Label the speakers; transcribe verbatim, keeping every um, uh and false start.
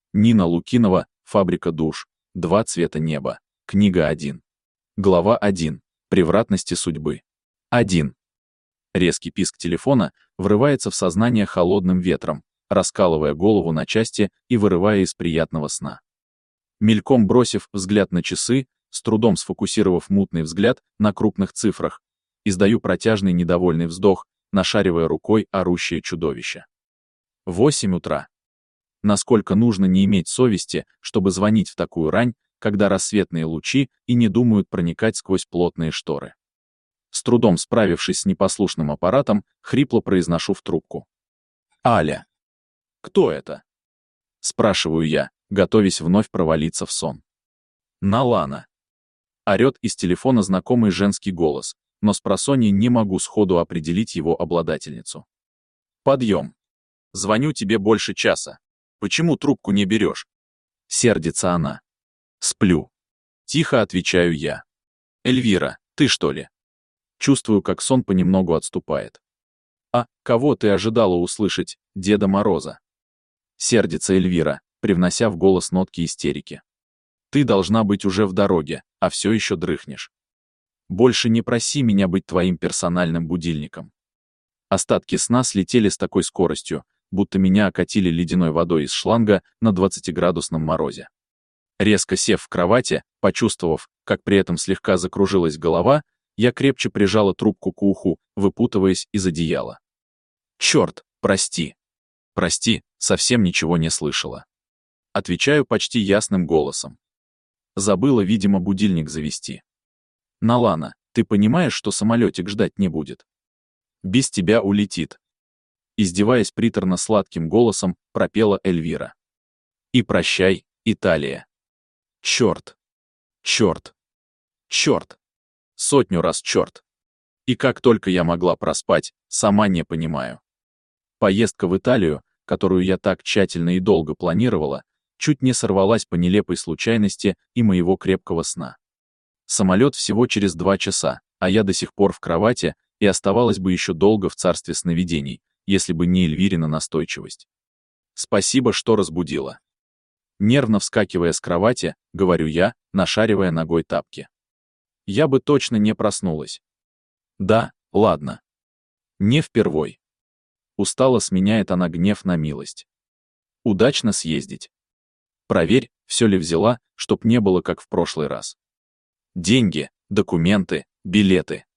Speaker 1: Нина Лукинова, «Фабрика душ», «Два цвета неба», книга один. Глава один. Превратности судьбы. один. Резкий писк телефона врывается в сознание холодным ветром, раскалывая голову на части и вырывая из приятного сна. Мельком бросив взгляд на часы, с трудом сфокусировав мутный взгляд на крупных цифрах, издаю протяжный недовольный вздох, нашаривая рукой орущее чудовище. Восемь утра. Насколько нужно не иметь совести, чтобы звонить в такую рань, когда рассветные лучи и не думают проникать сквозь плотные шторы. С трудом справившись с непослушным аппаратом, хрипло произношу в трубку. «Аля». «Кто это?» — спрашиваю я, готовясь вновь провалиться в сон. «Налана». Орет из телефона знакомый женский голос, но спросонья не могу сходу определить его обладательницу. «Подъем. Звоню тебе больше часа. Почему трубку не берешь?» Сердится она. «Сплю». Тихо отвечаю я. «Эльвира, ты что ли?» Чувствую, как сон понемногу отступает. «А кого ты ожидала услышать, Деда Мороза?» Сердится Эльвира, привнося в голос нотки истерики. «Ты должна быть уже в дороге, а все еще дрыхнешь. Больше не проси меня быть твоим персональным будильником». Остатки сна слетели с такой скоростью, будто меня окатили ледяной водой из шланга на двадцатиградусном морозе. Резко сев в кровати, почувствовав, как при этом слегка закружилась голова, я крепче прижала трубку к уху, выпутываясь из одеяла. «Черт, прости. Прости, совсем ничего не слышала». Отвечаю почти ясным голосом. Забыла, видимо, будильник завести. «Налана, ты понимаешь, что самолетик ждать не будет? Без тебя улетит». Издеваясь приторно-сладким голосом, пропела Эльвира. «И прощай, Италия». Черт. Черт. Черт. Сотню раз черт. И как только я могла проспать, сама не понимаю. Поездка в Италию, которую я так тщательно и долго планировала, чуть не сорвалась по нелепой случайности и моего крепкого сна. Самолет всего через два часа, а я до сих пор в кровати и оставалась бы еще долго в царстве сновидений, если бы не Эльвирина настойчивость. Спасибо, что разбудила. Нервно вскакивая с кровати, говорю я, нашаривая ногой тапки. Я бы точно не проснулась. Да, ладно. Не впервой. Устало сменяет она гнев на милость. Удачно съездить. Проверь, все ли взяла, чтоб не было как в прошлый раз. Деньги, документы, билеты.